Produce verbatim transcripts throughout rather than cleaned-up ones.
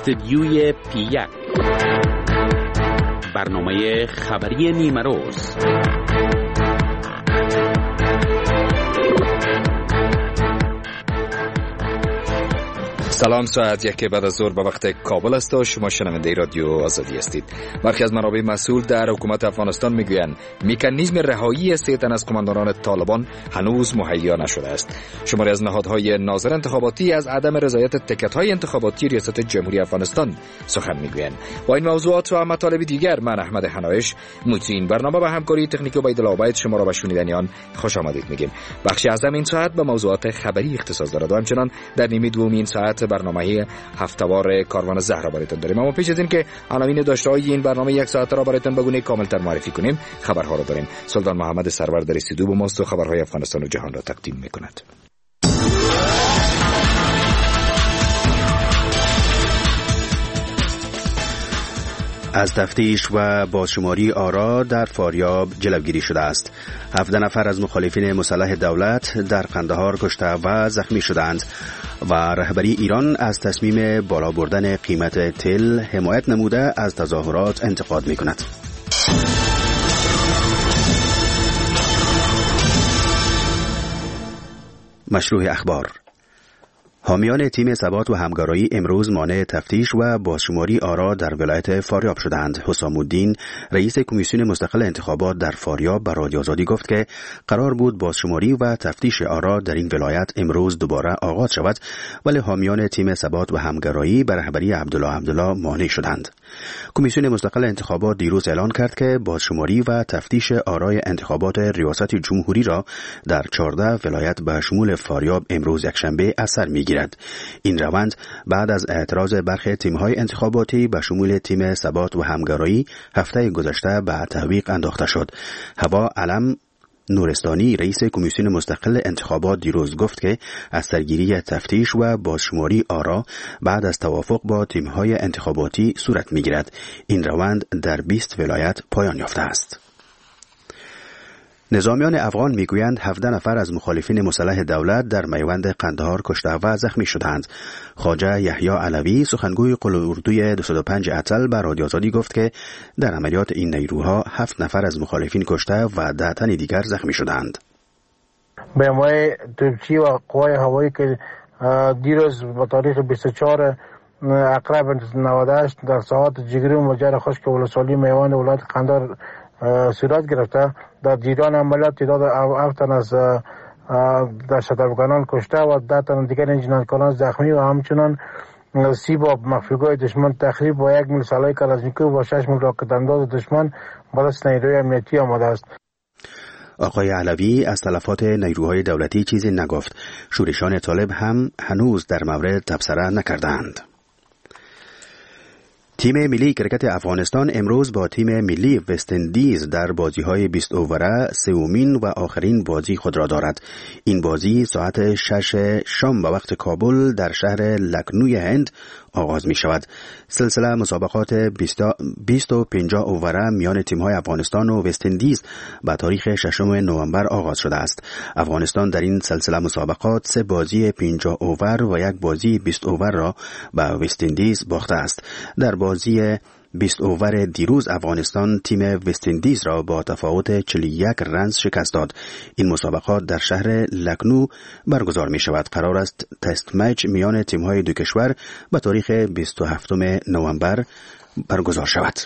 استدیوی پی یک، برنامه خبری نیمه روز. سلام، ساعت یک بعد از ظهر به وقت کابل است و شما شنونده رادیو آزادی هستید. برخی از منابع مسئول در حکومت افغانستان میگویند مکانیزم رهایی سه تن از قماندانان طالبان هنوز مهیا نشده است. شماری از نهادهای ناظر انتخاباتی از عدم رضایت تکت‌های انتخاباتی ریاست جمهوری افغانستان سخن میگویند. با این موضوعات و مطالب دیگر من احمد حنایش مدیر این برنامه با همکاری تکنیکی عبیدالله عبید شما را به شنیدن آن خوش آمدید میگیم. بخشی از این ساعت به موضوعات خبری اختصاص دارد و همچنان در نیمه دوم این ساعت برنامه هفته‌وار کاروان زهرا برایتان داریم. اما پیش از این که عناوین داشته‌های این برنامه یک ساعته را برایتان به گونه کامل‌تر معرفی کنیم، خبرها را داریم. سلطان محمد سرور در استودیو با ماست و خبرهای افغانستان و جهان را تقدیم می‌کند. از تفتیش و بازشماری آرا در فاریاب جلوگیری شده است. هفده نفر از مخالفین مسلح دولت در قندهار کشته و زخمی شدند و رهبری ایران از تصمیم بالا بردن قیمت تل حمایت نموده از تظاهرات انتقاد می‌کند. مشروع اخبار. حامیان تیم ثبات و همکاری امروز مانع تفتیش و بازشماری آرا در ولایت فاریاب شدند. حسام الدین رئیس کمیسیون مستقل انتخابات در فاریاب به رادیو آزادی گفت که قرار بود بازشماری و تفتیش آرا در این ولایت امروز دوباره آغاز شود، ولی حامیان تیم ثبات و همکاری به رهبری عبدالله عبدالله مانع شدند. کمیسیون مستقل انتخابات دیروز اعلان کرد که بازشماری و تفتیش آرای انتخابات ریاست جمهوری را در چهارده ولایت به شمول فاریاب امروز یکشنبه از سر می‌گیرد. این روند بعد از اعتراض برخی تیم‌های انتخاباتی به شمول تیم ثبات و همکاری هفته گذشته به تعویق انداخته شد. هوا علم نورستانی رئیس کمیسیون مستقل انتخابات دیروز گفت که از سرگیری تفتیش و بازشماری آرا بعد از توافق با تیم‌های انتخاباتی صورت می‌گیرد. این روند در بیست ولایت پایان یافته است. نظامیان افغان میگویند هفده نفر از مخالفین مسلح دولت در میوند قندهار کشته و زخمی شدند. خواجه یحیی علوی سخنگوی قوه اردوی دویست و پنج اتل به رادیو آزادی گفت که در عملیات این نیروها هفت نفر از مخالفین کشته و ده تن دیگر زخمی شدند. به حمایت توپچی و قوای هوایی که دیروز با تاریخ بیست و چهار اقرب نود و هشت در ساعات جگری و مجر خشک ولسوالی میوان ولایت قندهار صورت گرفته، در جریان عملیات تعداد هفت تن از دهشت‌افغانان کشته و ده تن دیگر جنایتکاران زخمی و همچنان سی باب مخفیگاه دشمن تخریب و یک میل سلاح کلاشینکوف و شش میل راکت انداز دشمن با دست نیروی امنیتی آمده است. آقای علوی از تلفات نیروهای دولتی چیزی نگفت. شورشان طالب هم هنوز در مورد تبصره نکردند. تیم ملی کرکت افغانستان امروز با تیم ملی وست اندیز در بازی‌های بیست اووره سومین و آخرین بازی خود را دارد. این بازی ساعت شش شام به وقت کابل در شهر لکنوی هند آغاز می شود. سلسله مسابقات بیست و پنجاه اووره میان تیم‌های افغانستان و وست اندیز به تاریخ ششم نوامبر آغاز شده است. افغانستان در این سلسله مسابقات سه بازی پنجاه اوور و یک بازی بیست اوور را به وست اندیز باخته است. در بازی بیست اوور دیروز افغانستان تیم وست اندیز را با تفاوت چهل و یک رنز شکست داد. این مسابقات در شهر لکنو برگزار می شود. قرار است تست مچ میان تیم های دو کشور به تاریخ بیست و هفتم نوامبر برگزار شود.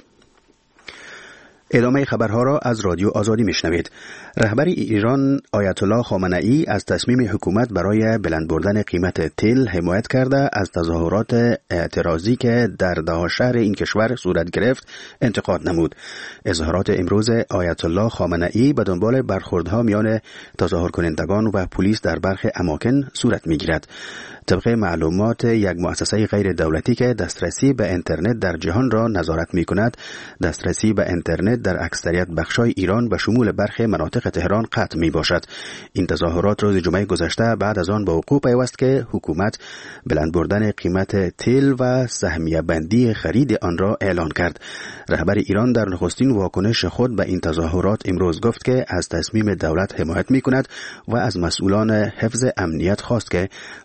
ادامه خبرها را از رادیو آزادی میشنوید. رهبر ایران آیت الله خامنه‌ای از تصمیم حکومت برای بلند بردن قیمت تل حمایت کرده از تظاهرات اعتراضی که در ده شهر این کشور صورت گرفت انتقاد نمود. اظهارات امروز آیت الله خامنه‌ای به دنبال برخوردها میان تظاهرکنندگان و پلیس در برخی اماکن صورت میگیرد. طبق معلومات یک مؤسسه غیر دولتی که دسترسی به اینترنت در جهان را نظارت می‌کند، دسترسی به اینترنت در اکثریت بخش‌های ایران به شمول برخی مناطق تهران قطع می‌باشد. این تظاهرات روز جمعه گذشته بعد از آن به وقوع پیوست که حکومت بلند بردن قیمت تل و سهمیه بندی خرید آن را اعلان کرد. رهبر ایران در نخستین واکنش خود به این تظاهرات امروز گفت که از تصمیم دولت حمایت می‌کند و از مسئولان حفظ امنیت خواست که با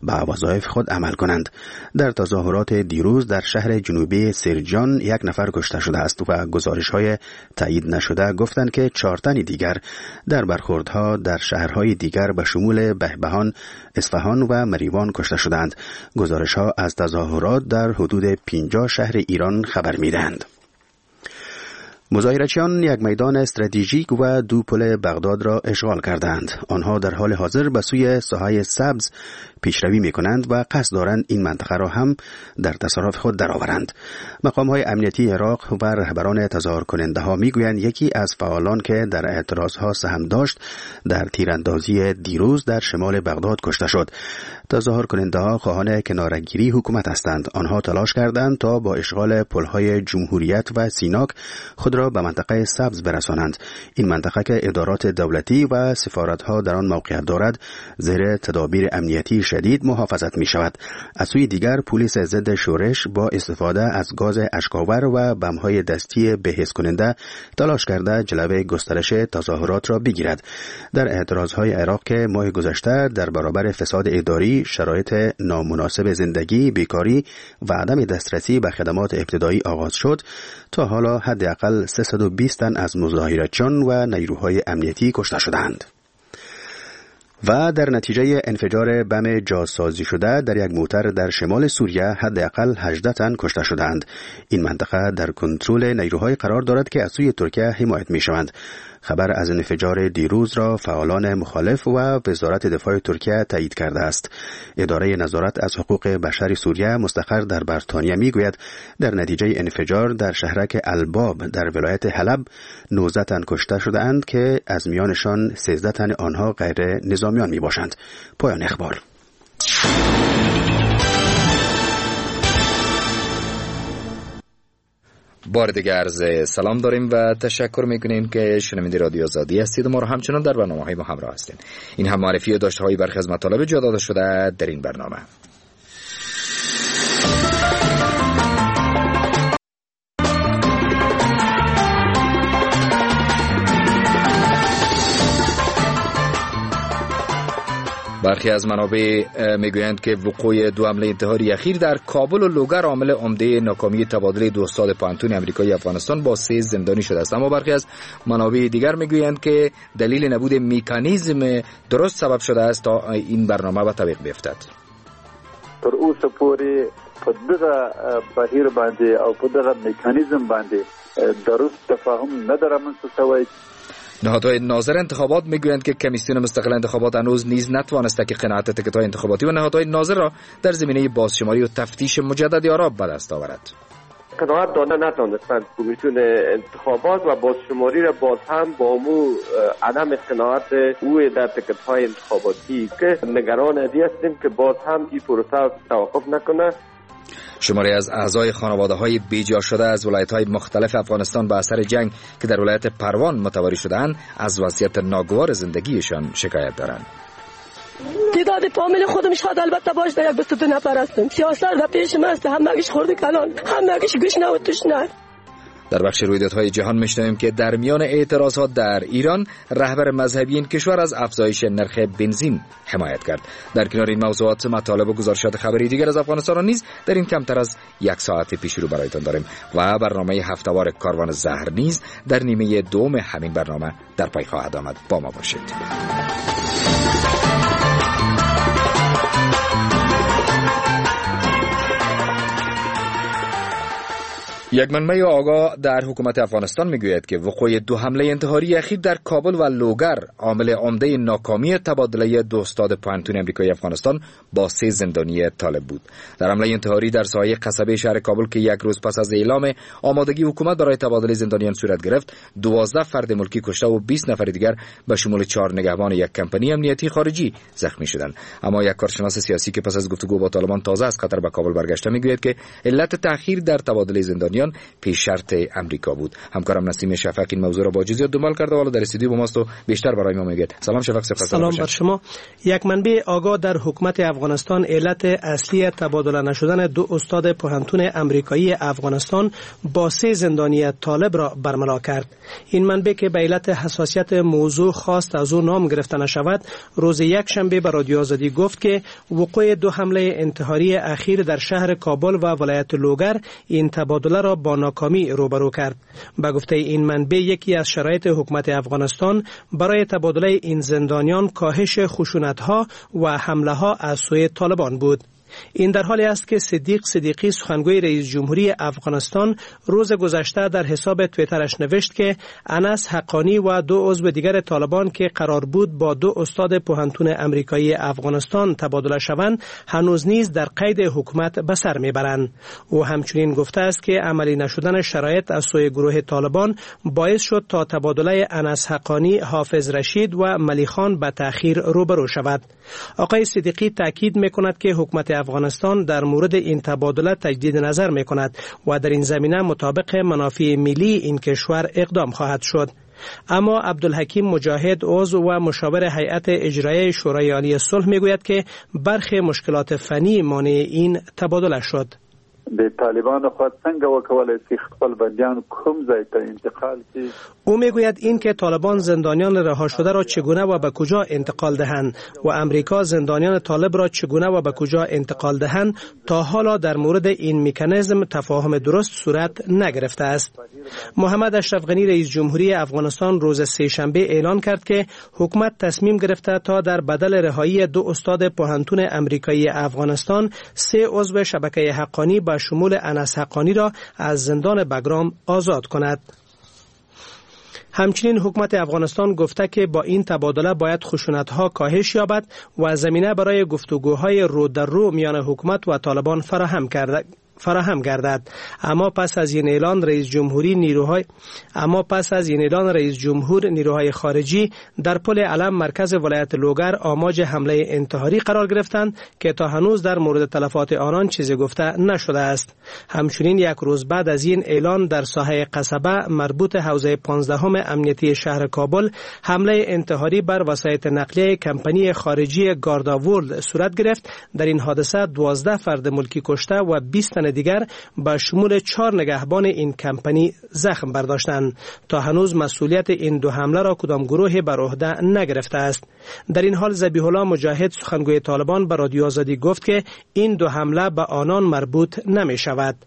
وظایف خود عمل کنند. در تظاهرات دیروز در شهر جنوبی سرجان یک نفر کشته شده است و گزارش‌های تایید نشده گفتند که چهار تن دیگر در برخوردها در شهرهای دیگر به شمول بهبهان، اصفهان و مریوان کشته شدند. گزارش‌ها از تظاهرات در حدود پنجاه شهر ایران خبر می‌دهند. مظاهرچیان یک میدان استراتژیک و دو پل بغداد را اشغال کردند. آنها در حال حاضر به سوی ساحه سبز پیشروی می‌کنند و قصد دارند این منطقه را هم در تصرف خود درآورند. مقام‌های امنیتی عراق و رهبران تظاهر کننده‌ها می‌گویند یکی از فعالان که در اعتراضها سهم داشت در تیراندازی دیروز در شمال بغداد کشته شد. تظاهر کننده‌ها خواهان کناره‌گیری حکومت هستند. آنها تلاش کردند تا با اشغال پل‌های جمهوریت و سیناک خود را به منطقه سبز برسانند. این منطقه که ادارات دولتی و سفارت‌ها در آن موقعیت دارد زیر تدابیر امنیتی شدید محافظت می شود. از سوی دیگر پلیس ضد شورش با استفاده از گاز اشک‌آور و بم‌های دستی به‌حس کننده تلاش کرده جلوه گسترش تظاهرات را بگیرد. در اعتراضهای عراق که ماه گذشته در برابر فساد اداری، شرایط نامناسب زندگی، بیکاری و عدم دسترسی به خدمات ابتدایی آغاز شد، تا حالا حداقل سیصد و بیست تن از مظاهرچیان و نیروهای امنیتی کشته شدند. و در نتیجه انفجار بم جاسازی شده در یک موتر در شمال سوریه حداقل هجده تن کشته شدند. این منطقه در کنترل نیروهای قرار دارد که از سوی ترکیه حمایت می‌شوند. خبر از انفجار دیروز را فعالان مخالف و وزارت دفاع ترکیه تایید کرده است. اداره نظارت از حقوق بشر سوریه مستقر در بریتانیا میگوید در نتیجه انفجار در شهرک الباب در ولایت حلب نوزده تن کشته شده‌اند که از میانشان سیزده تن آنها غیر نظامیان میباشند. پایان اخبار. بار دیگر عرض سلام داریم و تشکر میکنیم که شنونده رادیو آزادی هستید و ما را همچنان در برنامه‌های ما همراه هستید. این هم معرفی و داشته‌های برخی از مطالب جا داده شده در این برنامه. برخی از منابع میگویند که وقوع دو حمله انتحاری اخیر در کابل و لوگر عامل عمده ناکامی تبادل دو استاد پانتون آمریکایی افغانستان با سه زندانی شده است. اما برخی از منابع دیگر میگویند که دلیل نبود مکانیزم درست سبب شده است تا این برنامه به تعویق بیفتد. تر اوسه پورې په دغه بهیر باندې او په دغه میکانیزم باندې درست تفاهم نه در رامنځته شوی. نهادهای ناظر انتخابات میگویند که کمیسیون مستقل انتخابات هنوز نیز نتوانسته که قناعت تکت‌های انتخاباتی و نهادهای ناظر را در زمینه بازشماری و تفتیش مجدد آرا به دست آورد. قناعت داده نتوانستند کمیسیون انتخابات و بازشماری را باز هم با امو عدم قناعت او در تکت‌های انتخاباتی که نگران ازی هستیم که باز هم این پروسه توقف نکنه. شماری از اعضای خانواده‌های بیجا شده از ولایت‌های مختلف افغانستان به اثر جنگ که در ولایت پروان متواری شده‌اند از وضعیت ناگوار زندگیشان شکایت دارند. تعداد فامیل خودم شاید البته باش در یک بیست و دو نفر هستم. سیاست در پیش من است، همگیش خورده کلان، همگیش گوش نه و توش نه. در بخش رویدادهای جهان میشنویم که در میان اعتراضات در ایران رهبر مذهبی این کشور از افزایش نرخ بنزین حمایت کرد. در کنار این موضوعات مطالب و گزارشات خبری دیگر از افغانستان نیز در این کمتر از یک ساعت پیش رو برایتان داریم و برنامه هفته‌وار کاروان زهر نیز در نیمه دوم همین برنامه در پای خواهد آمد. با ما باشید. یک منبع آگاه در حکومت افغانستان میگوید که وقوع دو حمله انتحاری اخیر در کابل و لوگر عامل عمده ناکامی تبادله دو استاد پانتون آمریکایی افغانستان با سه زندانی طالب بود. در حمله انتحاری در ساحه قصبه شهر کابل که یک روز پس از اعلام آمادگی حکومت برای تبادله زندانیان صورت گرفت، دوازده فرد ملکی کشته و بیست نفر دیگر به شمول چهار نگهبان یک کمپانی امنیتی خارجی زخمی شدند. اما یک کارشناس سیاسی که پس از گفتگو با طالبان تازه از قطر به کابل برگشته میگوید که علت تأخیر در تبادله زندانی زندانیان پیش شرط امریکا بود. همکارم نسیم شفق این موضوع را با جزئیات دنبال کرده و حالا در استودیو با ماست و بیشتر برای ما میگه. سلام شفق. سلام بر شما. یک منبع آگاه در حکومت افغانستان علت اصلی تبادله نشدن دو استاد پوهنتون امریکایی افغانستان با سه زندانی طالب را برملا کرد. این منبع که به علت حساسیت موضوع خواست از او نام گرفته نشود، روز یک شنبه به رادیو آزادی گفت که وقوع دو حمله انتحاری اخیر در شهر کابل و ولایت لوگر این تبادله را با ناکامی روبرو کرد. به گفته این منبع یکی از شرایط حکومت افغانستان برای تبادله این زندانیان کاهش خشونت‌ها و حمله‌ها از سوی طالبان بود. این در حالی است که صدیق صدیقی سخنگوی رئیس جمهوری افغانستان روز گذشته در حساب توییترش نوشت که انس حقانی و دو عضو دیگر طالبان که قرار بود با دو استاد پوهنتون امریکایی افغانستان تبادله شوند هنوز نیز در قید حکومت به سر میبرند. او همچنین گفته است که عملی نشدن شرایط از سوی گروه طالبان باعث شد تا تبادله انس حقانی، حافظ رشید و ملی خان به تأخیر روبرو شود. آقای صدیقی تاکید میکند که حکومت افغانستان در مورد این تبادله تجدید نظر میکند و در این زمینه مطابق منافع ملی این کشور اقدام خواهد شد. اما عبدالحکیم مجاهد عضو و مشاور هیئت اجرایی شورای عالی صلح میگوید که برخی مشکلات فنی مانع این تبادله شد. د طالبانو خو څنګه وکولای شي خپل بندیان کوم ځای ته انتقال کړي. او میگوید این که طالبان زندانیان رها شده را چگونه و به کجا انتقال دهند و امریکا زندانیان طالب را چگونه و به کجا انتقال دهند تا حالا در مورد این مکانیزم تفاهم درست صورت نگرفته است. محمد اشرف غنی رئیس جمهوری افغانستان روز سه شنبه اعلان کرد که حکومت تصمیم گرفته تا در بدل رهایی دو استاد پوهنتون امریکایی افغانستان سه عضو شبکه حقانی به شمول انس حقانی را از زندان بگرام آزاد کند. همچنین حکومت افغانستان گفته که با این تبادله باید خشونت‌ها کاهش یابد و زمینه برای گفتگوهای رو در رو میان حکومت و طالبان فراهم کرده فراهم گردد. اما پس از این اعلان رئیس جمهوری نیروهای اما پس از این اعلان رئیس جمهور نیروهای خارجی در پل علم مرکز ولایت لوگر آماج حمله انتحاری قرار گرفتند که تا هنوز در مورد تلفات آنان چیزی گفته نشده است. همچنین یک روز بعد از این اعلان در ساحه قصبه مربوط حوزه پانزدهم امنیتی شهر کابل حمله انتحاری بر وسایط نقلیه کمپانی خارجی گارداورلد صورت گرفت. در این حادثه دوازده فرد ملکی کشته و بیست تن دیگر به شمول چهار نگهبان این کمپانی زخم برداشتند. تا هنوز مسئولیت این دو حمله را کدام گروه بر عهده نگرفته است. در این حال ذبیح الله مجاهد سخنگوی طالبان به رادیو آزادی گفت که این دو حمله به آنان مربوط نمی شود.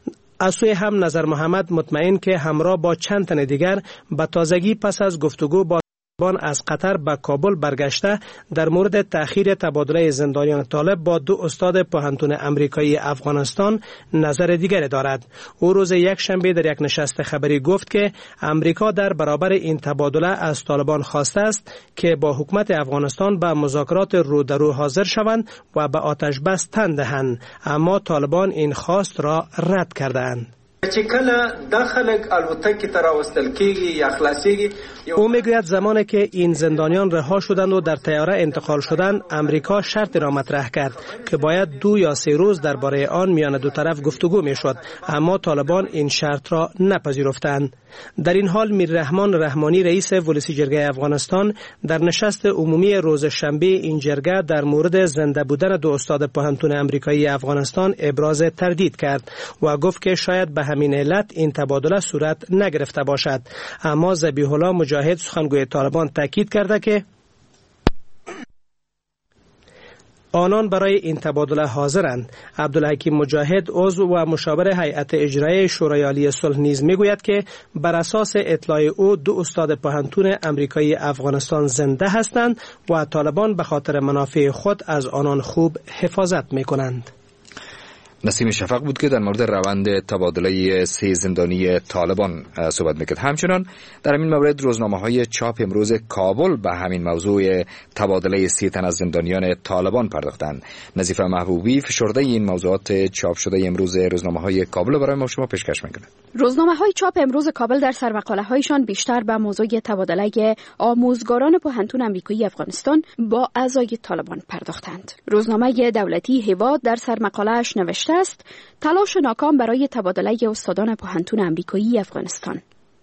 از سوی هم نظر محمد مطمئن که همراه با چند تن دیگر به تازگی پس از گفتگو با از قطر به کابل برگشته در مورد تأخیر تبادله زندانیان طالب با دو استاد پوهنتون امریکایی افغانستان نظر دیگری دارد. او روز یک شنبه در یک نشست خبری گفت که امریکا در برابر این تبادله از طالبان خواسته است که با حکومت افغانستان به مذاکرات رو در رو حاضر شوند و به آتش بس تن دهند، اما طالبان این خواست را رد کردند. چې کله د خلک الوتکې ته راوستل کېږي یا خلاصېږي. او میگوید زمانی که این زندانیان رها شدند و در طیاره انتقال شدند، امریکا شرط را مطرح کرد که باید دو یا سه روز درباره آن میان دو طرف گفتگو میشد، اما طالبان این شرط را نپذیرفتند. در این حال میررحمان رحمانی رئیس ولسی جرگه افغانستان در نشست عمومی روز شنبه این جرگه در مورد زنده بودن دو استاد پوهنتون امریکایی افغانستان ابراز تردید کرد و گفت که شاید به همین علت این تبادله صورت نگرفته باشد. اما ذبیح الله مجاهد سخنگوی طالبان تاکید کرده که آنان برای این تبادله حاضرند. عبدالحکیم مجاهد عضو و مشاور هیئت اجرایی شورای عالی صلح نیز میگوید که بر اساس اطلاع او دو استاد پوهنتون امریکایی افغانستان زنده هستند و طالبان به خاطر منافع خود از آنان خوب حفاظت میکنند. نسیم شفق بود که در مورد روند تبادله سه زندانی طالبان صحبت میکرد. همچنان در همین مورد روزنامه‌های چاپ امروز کابل به همین موضوع تبادله سه تن از زندانیان طالبان پرداختند. نظیفه محبوبی فشرده این موضوعات چاپ شده امروز روزنامه‌های کابل برای ما شما پیشکش میکنند. روزنامه‌های چاپ امروز کابل در سرمقاله‌هایشان بیشتر به موضوع تبادله آموزگاران پوهنتون آمریکایی افغانستان با اعضای طالبان پرداختند. روزنامه دولتی هیواد در سرمقاله‌اش نوشته نوشته است تلاش ناکام برای تبادله استادان پوهنتون آمریکایی افغانستان.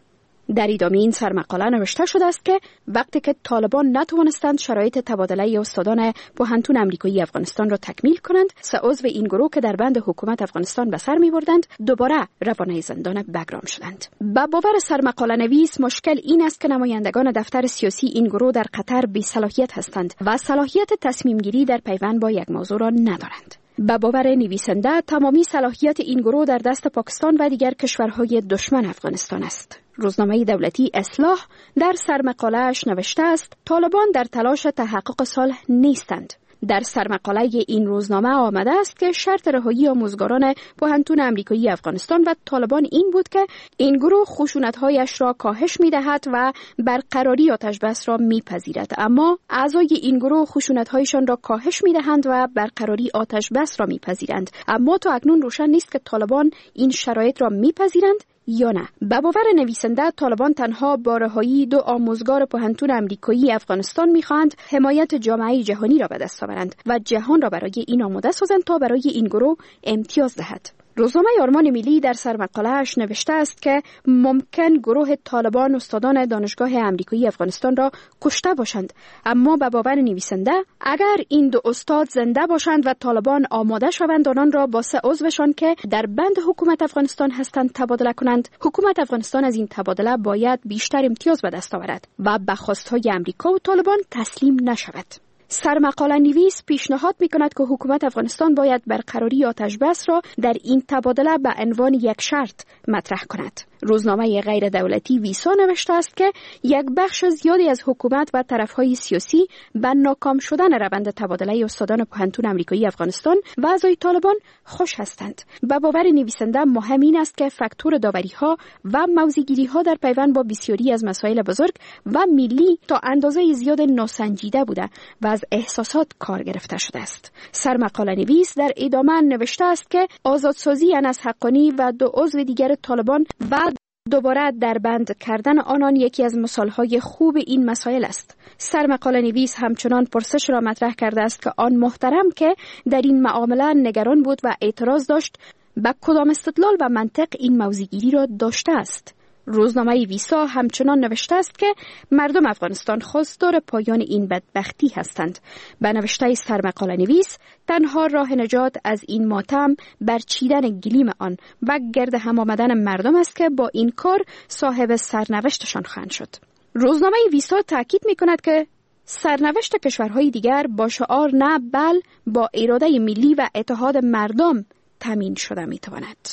در ادامه این سرمقاله نوشته شده است که وقتی که طالبان نتوانستند شرایط تبادله استادان پوهنتون آمریکایی افغانستان را تکمیل کنند، سه عضو این گروه که در بند حکومت افغانستان به سر می‌بردند دوباره روانه زندان بگرام شدند. با باور سرمقاله نویس مشکل این است که نمایندگان دفتر سیاسی این گروه در قطر بی صلاحیت هستند و صلاحیت تصمیم گیری در پیوند با یک موضوع را ندارند. با باور نویسنده تمامی صلاحیت این گروه در دست پاکستان و دیگر کشورهای دشمن افغانستان است. روزنامه دولتی اصلاح در سرمقاله‌اش نوشته است طالبان در تلاش تحقق صلح نیستند. در سرمقاله این روزنامه آمده است که شرط رهایی آموزگاران پوهنتون آمریکایی افغانستان و طالبان این بود که این گروه خشونت‌هایش را کاهش می‌دهد و برقراری آتش بس را می‌پذیرد، اما اعضای این گروه خشونت‌هایشان را کاهش می‌دهند و برقراری آتش بس را می‌پذیرند، اما تا اکنون روشن نیست که طالبان این شرایط را می‌پذیرند یا نه. به باور نویسنده طالبان تنها با رهایی دو آموزگار پوهنتون آمریکایی افغانستان می‌خواهند حمایت جامعه جهانی را به دست آورند و جهان را برای این آماده سازند تا برای این گروه امتیاز دهد. روزنامه آرمان ملی در سرمقاله‌اش نوشته است که ممکن گروه طالبان استادان دانشگاه آمریکایی افغانستان را کشته باشند، اما به باور نویسنده اگر این دو استاد زنده باشند و طالبان آماده شوند آنان را با سه عضوشان که در بند حکومت افغانستان هستند تبادله کنند، حکومت افغانستان از این تبادله باید بیشتر امتیاز به دست آورد و به خواست‌های آمریکا و طالبان تسلیم نشود. سرمقاله نویس پیشنهاد می کند که حکومت افغانستان باید برقراری آتش بس را در این تبادله به عنوان یک شرط مطرح کند. روزنامه غیر دولتی ویسا نوشته است که یک بخش زیادی از حکومت و طرفهای سیاسی به ناکام شدن روند تبادله استادان پوهنتون آمریکایی افغانستان و اعضای طالبان خوش هستند. به باور نویسنده مهم این است که فاکتور داوری‌ها و موضع‌گیری‌ها در پیوند با بسیاری از مسائل بزرگ و ملی تا اندازه زیاد ناسنجیده بوده و از احساسات کار گرفته شده است. سرمقاله نویس در ادامه نوشته است که آزادسازی انس حقانی و دو عضو دیگر طالبان و دوباره در بند کردن آنان یکی از مثالهای خوب این مسائل است. سرمقاله نویس همچنان پرسش را مطرح کرده است که آن محترم که در این معامله نگران بود و اعتراض داشت به کدام استدلال و منطق این موضع‌گیری را داشته است. روزنامه ویسا همچنان نوشته است که مردم افغانستان خواستار پایان این بدبختی هستند. به نوشته سرمقاله نویس تنها راه نجات از این ماتم برچیدن گلیم آن و گرد هم آمدن مردم است که با این کار صاحب سرنوشتشان خواهند شد. روزنامه ویسا تاکید می کند که سرنوشت کشورهای دیگر با شعار نه بل با اراده ملی و اتحاد مردم تامین شده می تواند.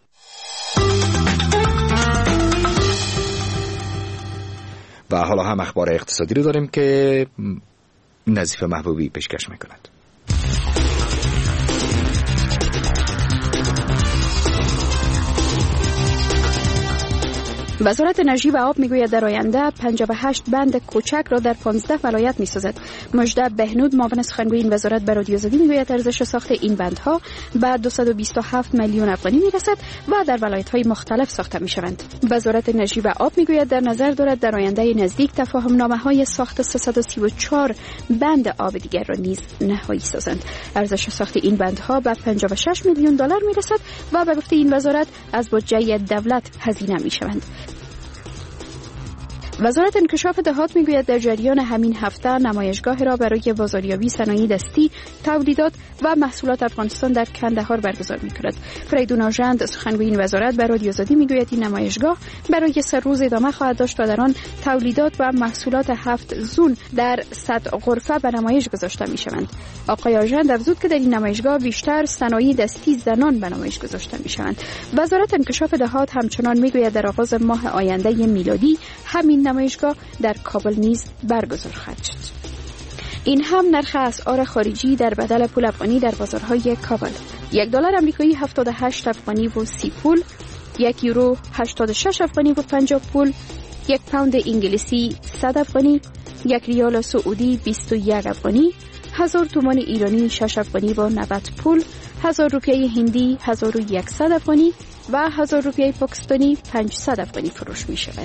و حالا هم اخبار اقتصادی رو داریم که نظیف محبوبی پیشکش میکند. وزارت انرژی و آب میگوید در آینده پنجاه و هشت بند کوچک را در پانزده ولایت میسازد. مجده بهنود معاون سخنگوی این وزارت به رادیو آزادی میگوید ارزش ساخت این بندها به دویست و بیست و هفت میلیون افغانی میرسد و در ولایت‌های مختلف ساخته میشوند. وزارت انرژی و آب میگوید در نظر دارد در آینده نزدیک تفاهم نامه‌های ساخت سیصد و سی و چهار بند آب دیگر را نیز نهایی سازند. ارزش ساخت این بندها به پنجاه و شش میلیون دلار میرسد و به گفته این وزارت از بودجه دولت هزینه میشوند. وزارت انکشاف دهات میگوید در جریان همین هفته نمایشگاه را برای بازاریابی صنایع دستی، تولیدات و محصولات افغانستان در کندهار برگزار می‌کند. فریدون آژند سخنگوی این وزارت به رادیو آزادی میگوید این نمایشگاه برای سه روز ادامه خواهد داشت و در آن تولیدات و محصولات هفت زون در صد غرفه به نمایش گذاشته میشوند. آقای آژند افزود که در این نمایشگاه بیشتر صنایع دستی زنان به نمایش گذاشته میشوند. وزارت انکشاف دهات همچنان میگوید در آغاز ماه آینده میلادی همین نمایشگاه در کابل نیز برگزار خواهد شد. این هم نرخ اسعار خارجی در بدل پول افغانی در بازارهای کابل. یک دلار آمریکایی هفتاد و هشت افغانی و سی پول، یک یورو هشتاد و شش افغانی و پنجاه پول، یک پوند انگلیسی صد افغانی، یک ریال سعودی بیست و یک افغانی، هزار تومان ایرانی شش افغانی و نود پول، هزار روپیه هندی هزار و صد افغانی و هزار روپیه پاکستانی پانصد افغانی فروش می شود.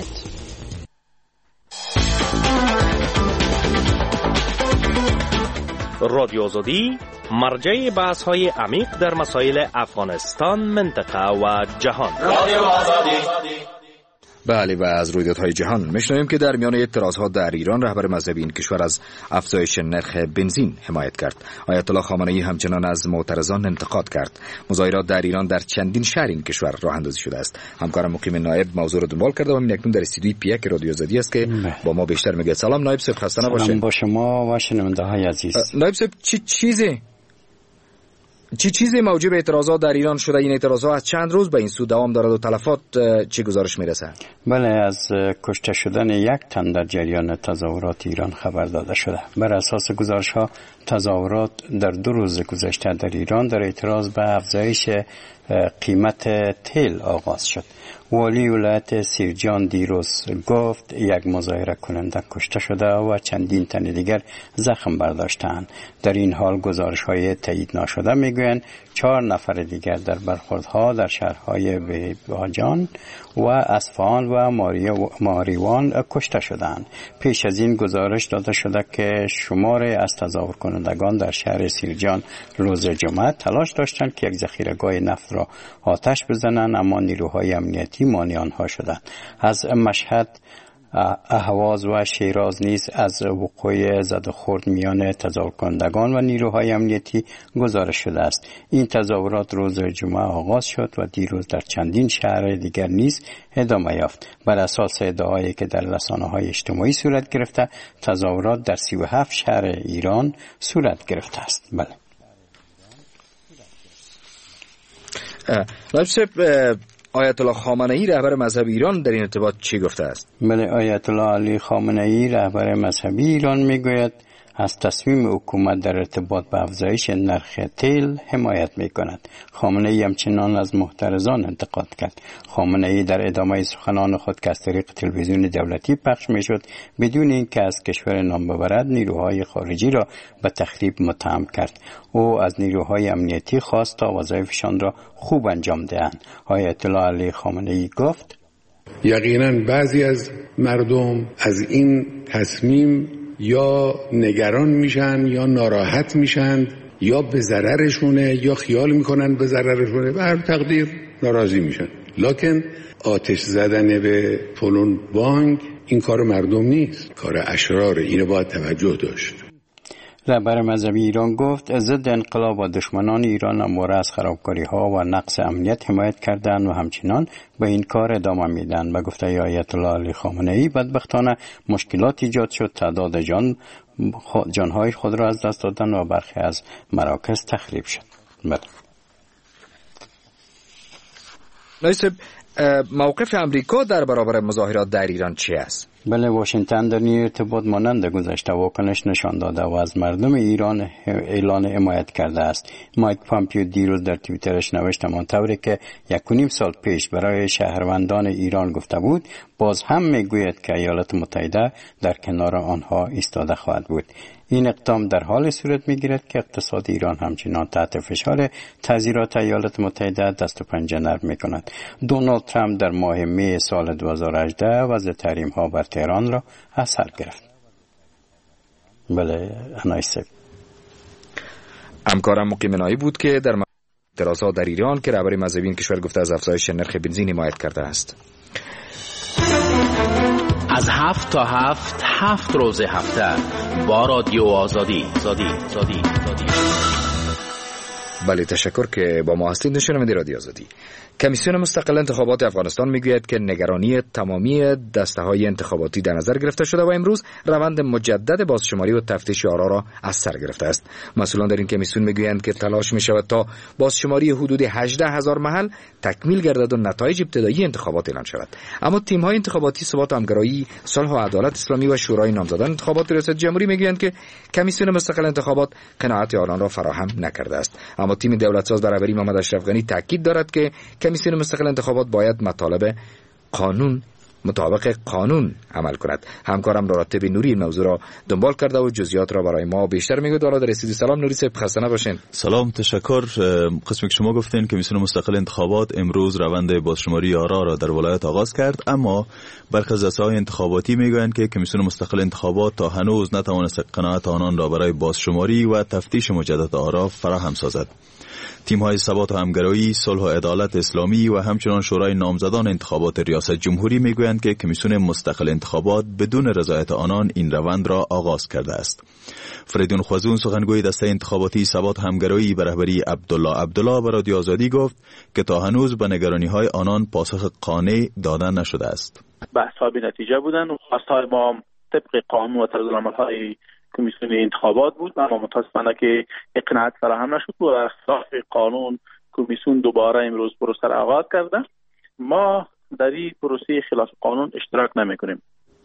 رادیو آزادی مرجع بحث های عمیق در مسائل افغانستان، منطقه و جهان. رادیو آزادی. بله، و از رویدادهای جهان میشنویم که در میان اعتراضات در ایران رهبر مذهبی این کشور از افزایش نرخ بنزین حمایت کرد. آیت الله خامنه‌ای همچنان از معترضان انتقاد کرد. مظاهرات در ایران در چندین شهر این کشور راه اندازی شده است. همکارم مقیم نایب موضوع رو دنبال کرده و همین اکنون در استودیوی پیک رادیو آزادی است که با ما بیشتر میگه. سلام نایب صاحب، خسته نباشید. سلام با شما و شنونده‌های عزیز. نایب صاحب، چی چیزی چی چیزی موجب اعتراضات در ایران شده؟ این اعتراضات از چند روز به این سو دوام دارد و تلفات چه گزارش میرسه؟ بله، از کشته شدن یک تن در جریان تظاهرات ایران خبر داده شده. بر اساس گزارش ها تظاهرات در دو روز گذشته در ایران در اعتراض به افزایش قیمت تیل آغاز شد. والی ولایت سیرجان دیروز گفت یک مظاهره کننده کشته شده و چندین تن دیگر زخم برداشتند. در این حال گزارش های تایید نشده میگویند چهار نفر دیگر در برخوردها در شهرهای باجان و اصفهان و ماریوان کشته شدند. پیش از این گزارش داده شده که شمار از تظاهر کنندگان در شهر سیرجان روز جمعه تلاش داشتند که یک ذخیره‌گاه نفت را آتش بزنند، اما نیروهای امنیتی مانع آنها شدند. از مشهد، اهواز و شیراز نیز از وقوع زد و خورد میان تظاهر کنندگان و نیروهای امنیتی گزارش شده است. این تظاهرات روز جمعه آغاز شد و دیروز در چندین شهر دیگر نیز ادامه یافت. بر اساس ادعایی که در رسانه‌های اجتماعی صورت گرفته، تظاهرات در سی و هفت شهر ایران صورت گرفته است. بله. نایب صاحب، آیت الله خامنه‌ای رهبر مذهبی ایران در این ارتباط چی گفته است؟ بله، آیت الله علی خامنه‌ای رهبر مذهبی ایران میگوید از تصمیم حکومت در ارتباط به افزایش نرخ تیل حمایت میکند. خامنه‌ای همچنان از معترضان انتقاد کرد. خامنه‌ای در ادامه سخنان خود که از طریق تلویزیون دولتی پخش میشد بدون اینکه از کشور نام ببرد نیروهای خارجی را به تخریب متهم کرد. او از نیروهای امنیتی خواست تا وظایفشان را خوب انجام دهند. آیت الله علی خامنه‌ای گفت یقینا بعضی از مردم از این تصمیم یا نگران میشن یا ناراحت میشن یا به ضررشونه یا خیال میکنن به ضررشونه، به هر تقدیر ناراضی میشن. لکن آتش زدن به فلان بانک این کار مردم نیست، کار اشراره. اینو باید توجه داشت. رهبر مذهبی ایران گفت ضد انقلاب و دشمنان ایران امروز از خرابکاری ها و نقص امنیت حمایت کردند و همچنان به این کار ادامه میدن. به گفته آیت الله علی خامنه‌ای بدبختانه مشکلات ایجاد شد، تعداد جان جانهای خود را از دست دادن و برخی از مراکز تخریب شد. بله. نایب، موقف امریکا در برابر مظاهرات در ایران چی است؟ بله، واشنگتن در این ارتباط مانند گذشته واکنش نشان داده و از مردم ایران اعلان حمایت کرده است. مایک پامپیو دیروز در توییترش نوشت همانطوری که یک و نیم سال پیش برای شهروندان ایران گفته بود، باز هم میگوید که ایالات متحده در کنار آنها ایستاده خواهد بود. این اقدام در حال صورت میگیرد که اقتصاد ایران همچنان تحت فشار تحذیرات ایالات متحده دست و پنجه نرم میکند. دونالد ترامپ در ماه می سال دو هزار و هجده وضع تحریم ها بر تهران را از سر گرفت. بله، انایسه همکارم مقیم نایی بود که در اعتراضات در ایران که رهبر مذهبی این کشور گفته از افزایش نرخ بنزین حمایت کرده است. از هفت تا هفت هفت روز هفته با رادیو آزادی آزادی آزادی آزادی. بله، تشکر که با ما هستید. نشنونده رادیو آزادی. کمیسیون مستقل انتخابات افغانستان میگوید که نگرانی تمامی دسته‌های انتخاباتی در نظر گرفته شده و امروز روند مجدد بازشماری و تفتیش آرا را از سر گرفته است. مسئولان در این کمیسیون میگویند که تلاش میشود تا بازشماری حدود هجده هزار محل تکمیل گردد و نتایج ابتدایی انتخابات اعلام شود. اما تیم‌های انتخاباتی ثبات و همگرایی، صلح و عدالت اسلامی و شورای نامزدان انتخابات ریاست جمهوری میگویند که کمیسیون مستقل انتخابات قناعت آنان را فراهم نکرده است. اما تیم دولتساز در رهبری محمد اشرف غنی تاکید دارد که کمیسیون مستقل انتخابات باید مطالب قانون مطابق قانون عمل کند. همکارم راتب نوری این موضوع را دنبال کرده و جزئیات را برای ما بیشتر میگه. حالا در استودیو سلام نوری صاحب، خسته نباشین. سلام، تشکر. قسمی که شما گفتین کمیسیون مستقل انتخابات امروز روند بازشماری آرا را در ولایت آغاز کرد، اما برخی از دسته‌های انتخاباتی میگویند که کمیسیون مستقل انتخابات تا هنوز نتوانست قناعت آنان را برای بازشماری و تفتیش مجدد آرا فراهم سازد. تیم‌های ثبات و همگرایی، صلح و عدالت اسلامی و همچنان شورای نامزدان انتخابات ریاست جمهوری میگویند که کمیسیون مستقل انتخابات بدون رضایت آنان این روند را آغاز کرده است. فریدون خوازون سخنگوی دسته انتخاباتی ثبات همگرایی به رهبری عبدالله عبدالله به رادیو آزادی گفت که تا هنوز به نگرانی‌های آنان پاسخ قانع دادن نشده است. بحث‌ها بی نتیجه بودند و خواست‌های ما طبق قانون و طرزالعمل‌های کمیسیون انتخابات بود، اما متاسفانه که اقناعات فراهم نشد و خلاف قانون کمیسیون دوباره امروز پروسه را آغاز کرده. ما در این پروسه خلاف قانون اشتراک نمی‌کنیم.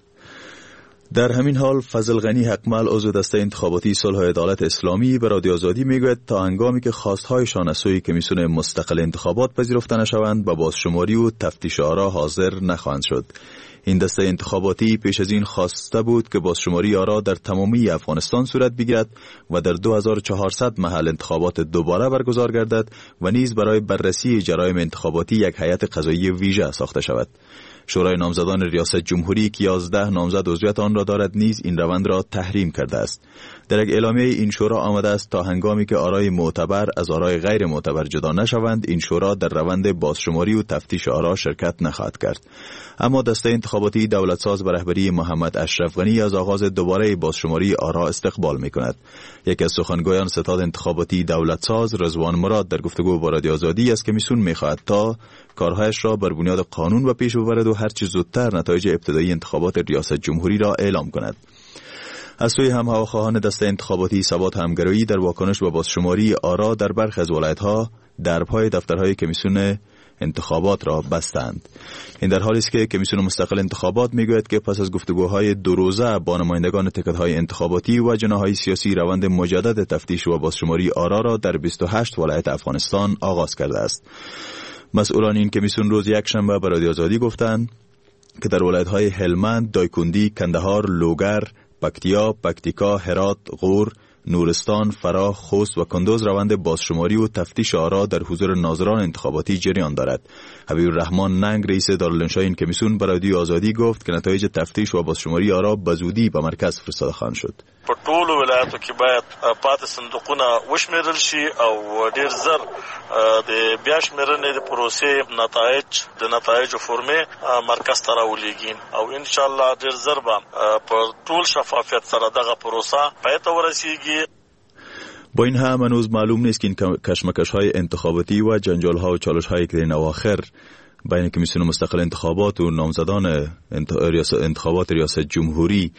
در همین حال فضل غنی حقمل عضو دسته انتخاباتی صلح و عدالت اسلامی به رادیو آزادی میگوید تا هنگامی که خواست‌هایشان از سوی کمیسیون مستقل انتخابات پذیرفته نشوند به بازشماری و تفتیش آرا حاضر نخواهند شد. این دسته انتخاباتی پیش از این خواسته بود که بازشماری آرا در تمامی افغانستان صورت بگیرد و در دو هزار و چهارصد محل انتخابات دوباره برگزار گردد و نیز برای بررسی جرایم انتخاباتی یک هیئت قضایی ویژه ساخته شود. شورای نامزدان ریاست جمهوری که یازده نامزد عضویت آن را دارد نیز این روند را تحریم کرده است. در یک اعلامیه این شورا آمده است تا هنگامی که آرای معتبر از آرای غیر معتبر جدا نشوند این شورا در روند بازشماری و تفتیش آرا شرکت نخواهد کرد. اما دسته انتخاباتی دولتساز به رهبری محمد اشرف غنی از آغاز دوباره بازشماری آرا استقبال می‌کند. یکی از سخنگویان ستاد انتخاباتی دولتساز رضوان مراد در گفتگو با رادیو آزادی است که میسون می‌خواهد تا کارهایش را بر بنیاد قانون و پیش ببرد و هرچه زودتر نتایج ابتدایی انتخابات ریاست جمهوری را اعلام کند. از سوی هم هواخواهان دسته انتخاباتی ثبات همگرایی در واکنش به بازشماری آرا در برخی از ولایت‌ها درپای دفترهای کمیسیون انتخابات را بستند. این در حالی است که کمیسیون مستقل انتخابات میگوید که پس از گفتگوهای دو روزه با نمایندگان تکت‌های انتخاباتی و جناح‌های سیاسی روند مجدد تفتیش و بازشماری آرا را در بیست و هشت ولایت افغانستان آغاز کرده است. مسئولان این کمیسیون روز یکشنبه به رادیو آزادی گفتند که در ولایت‌های هلمند، دایکندی، کندهار، لوگر، پکتیا، پکتیکا، هرات، غور، نورستان، فراه، خوست و کندوز روند بازشماری و تفتیش آرا در حضور ناظران انتخاباتی جریان دارد. حبیب الرحمن ننگ رئیس دارالانشای این کمیسیون به رادیو آزادی گفت که نتایج تفتیش و بازشماری آرا به زودی به مرکز فرستاده خواهند شد. په ټولو ولایتو کې باید پاتې صندوقونه وشمیرل شي او ډیر زر د بیا شمیرنې د پروسې نتایج د نتایجو فرمې مرکز ته راولېږي او ان شاء الله ډیر زر به په ټول شفافیت سره دغه پروسه پای ته ورسیږي. با این هم هنوز معلوم نیست که این کشمکش‌های انتخاباتی و جنجال‌ها و چالش‌هایی که در اواخر بین کمیسیون مستقل انتخابات و نامزدان انتخابات ریاست جمهوری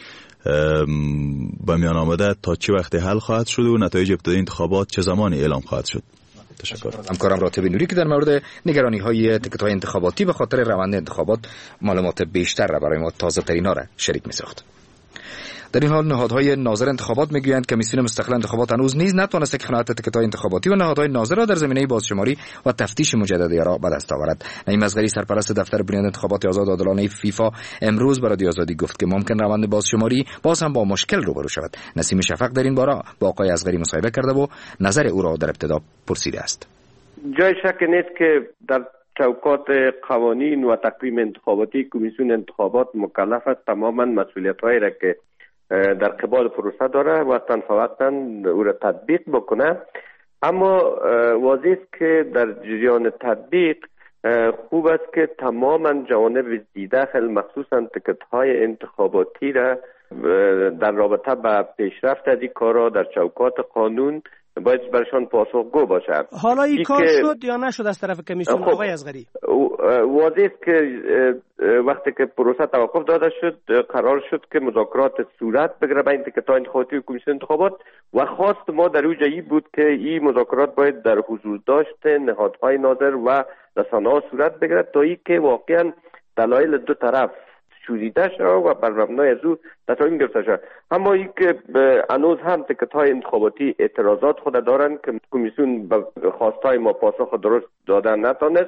به میان آمده تا چه وقت حل خواهد شد و نتایج ابتدایی انتخابات چه زمانی اعلام خواهد شد. تشکر. همکارم راتب نوری که در مورد نگرانی‌های تکت‌های انتخاباتی به خاطر روند انتخابات معلومات بیشتر را برای ما تازه‌ترین‌ها را شریک می‌ساخت. در این حال نهادهای ناظر انتخابات میگویند کمیسیون مستقل انتخابات هنوز نیز نتوانست قناعت تکت‌های انتخاباتی و نهادهای ناظر را در زمینه بازشماری و تفتیش مجدد آرا به دست آورد. نعیم اصغری سرپرست دفتر بنیاد انتخابات آزاد و عادلانه فیفا امروز به رادیو آزادی گفت که ممکن روند بازشماری باز هم با مشکل روبرو شود. نسیم شفق در این باره با آقای اصغری مصاحبه کرده و نظر او را در ابتدا پرسیده است. جای شک نیست که در چوکات قوانین و تقویم انتخاباتی کمیسیون انتخابات مکلف است تماما مسئولیت‌هایی را که در قبال پروسه داره و تنفوقتا او را تطبیق بکنه، اما واضح است که در جریان تطبیق خوب است که تماما جوانب زیداخل مخصوصا تکت‌های انتخاباتی را در رابطه به پیشرفت از این کارا در چوکات قانون باید برشان پاسخگو باشد. حالا این کار شد یا نشد از طرف کمیسیون آقای اصغری؟ واضح است که وقتی که پروسه توقف داده شد قرار شد که مذاکرات صورت بگیره بین تکت‌های انتخاباتی و کمیسیون انتخابات و خواست ما در اون جایی بود که این مذاکرات باید در حضور داشت نهادهای ناظر و رسانه‌ها صورت بگیرد تا اینکه واقعا دلایل دو طرف شوریده شد و بر مبنای از او تصمیم گرفته شد. اما این که هنوز هم تکت‌های انتخاباتی اعتراضات خود دارند که کمیسیون به خواستهای ما پاسخ درست دادن نتانست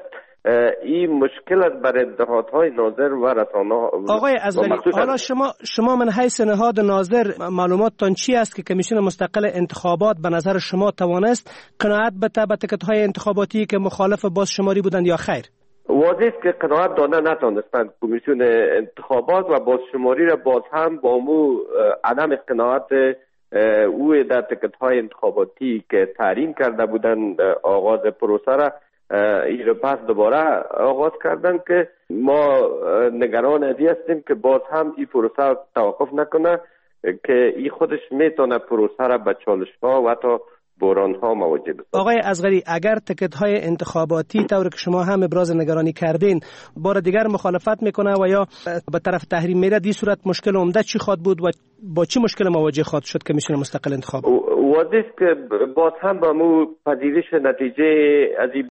این مشکل است برای نهادهای ناظر و رسانه. آقای ازغری، حالا شما شما من حیث نهاد ناظر معلوماتتان چی است که کمیسیون مستقل انتخابات به نظر شما توانست قناعت بده به تکت‌های انتخاباتی که مخالف بازشماری بودند یا خیر؟ واضح است که قناعت داده نتوانستند کمیسیون انتخابات و بازشماری را باز هم با مو عدم قناعت او در تکت‌های انتخاباتی که تعیین کرده بودند آغاز پروسه را این پس دوباره آغاز کردن که ما نگران ازی هستیم که باز هم این پروسه توقف نکنه که این خودش میتونه پروسه را به چالش ها و حتی بحران ها مواجه بسازه. آقای ازغری، اگر تکت های انتخاباتی طور که شما هم ابراز نگرانی کردین بار دیگر مخالفت میکنه و یا به طرف تحریم میره، دی صورت مشکل عمده چی خواهد بود و با چی مشکل مواجه خواهد شد کمیسیون مستقل انتخابات؟ واضح است که باز هم با مو پذیرش نتیجه از